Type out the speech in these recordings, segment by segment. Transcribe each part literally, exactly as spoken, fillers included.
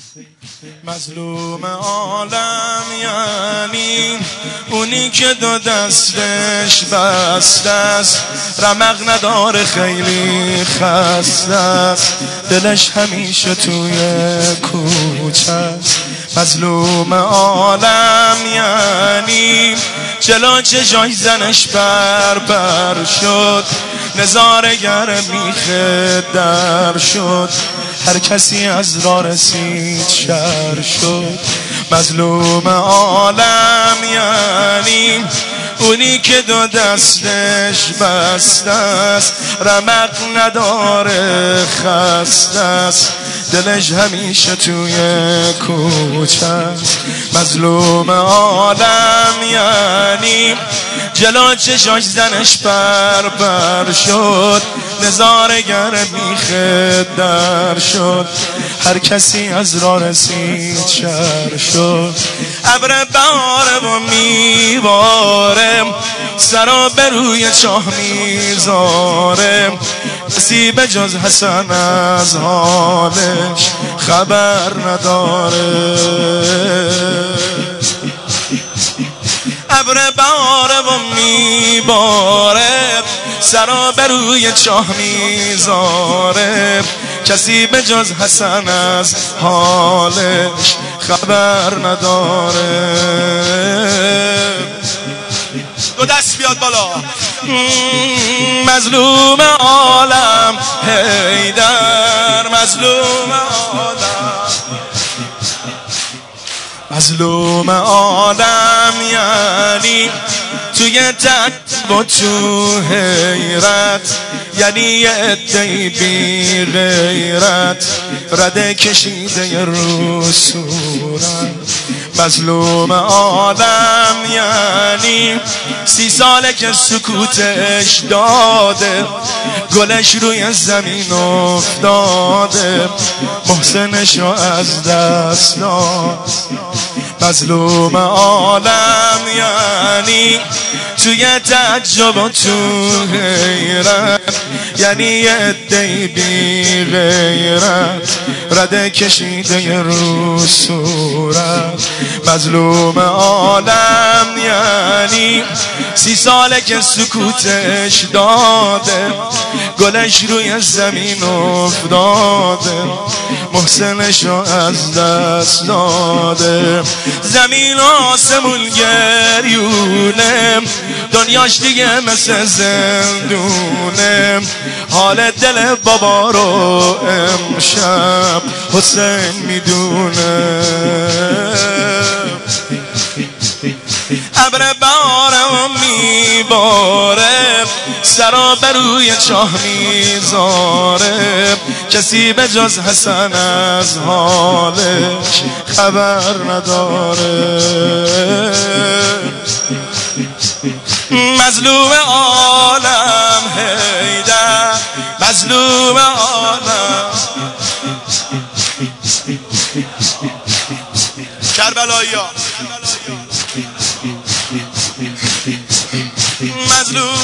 مظلوم عالم یعنی اونی که دو دستش بسته است، رمق نداره خیلی خسته است، دلش همیشه توی کوچه است. مظلوم عالم یعنی جلو چشای زنش بر بر شد، نظارگر میخه در شد، هر کسی از راه رسید شر شد. مظلوم عالم یعنی اونی که دو دستش بسته است، رمق نداره خسته است، دلش همیشه توی کوچه است. مظلوم عالم یعنی جلو چشاش زنش بر بر شد، نظارگر بیخه در شد، هر کسی از راه رسید شر شد. ابر بهاره و میباره، سرا به روی چاه میذاره، کسی به جز حسن از حالش خبر نداره. ابر بهاره و میباره، سرا به روی چاه میذاره، کسی به جز حسن از حالش خبر نداره. دو دست بیاد بالا. مظلوم عالم حیدر، مظلوم عالم، مظلوم عالم یعنی توی تک با تو حیرت، یعنی یه عده‌ای بی غیرت، رده کشیده رو صورت. مظلوم عالم یعنی سی ساله که سکوتش داده، گلش روی زمین افتاده، محسنشو از دست داد. مظلوم عالم یعنی توی تعجب و تو حیرت، یعنی یه عده‌ای بی غیرت، رده کشیده رو صورت. مظلوم عالم یعنی سی ساله که سکوتش داده، گلش روی زمین افتاده، محسنشو از دست داده. زمین و آسمون گریونه، دنیاش دیگه مثل زندونه، حال دل بابا رو امشب حسین میدونه. ابر بهاره و میباره، سرا به روی چاه میذاره، کسی به جز حسن از حالش خبر نداره. مظلوم عالم حیدر، مظلوم عالم. کربلایی‌ها مظلوم،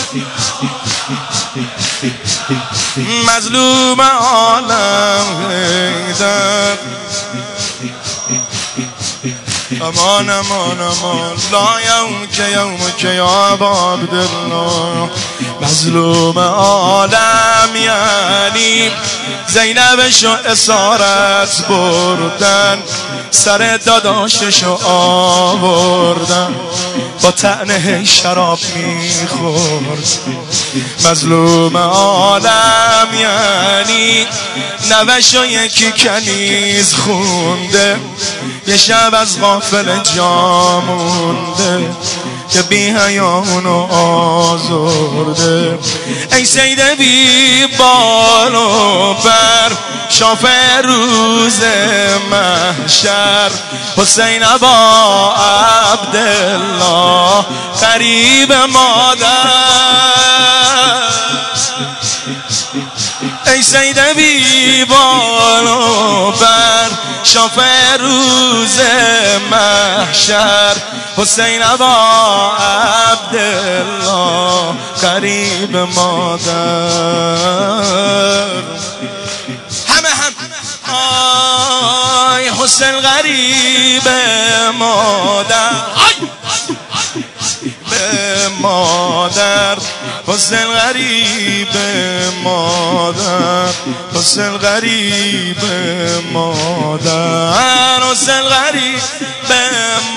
مظلوم عالم حیدر. امان امان امان لا یوم که یوم که یا ابا عبدالله. مظلوم عالم یعنی زینبشو اسارت بردن، سر داداششو آوردن، با طعنه شراب میخورد. مظلوم عالم یعنی نوشو یکی کنیز خونده، یه شب از غافل جا مونده، که بی حیامونو آزرده. ای سید بی بال و پر، شافع روز محشر، حسین ابا عبدالله قریب مادر. ای سید بی بال و پر، شافع روز محشر، حسین ابا عبدالله قریب مادر. همه هم آی حسین حسن غریب مادر به مادر حسن غریب مادر حسن غریب مادر حسن غریب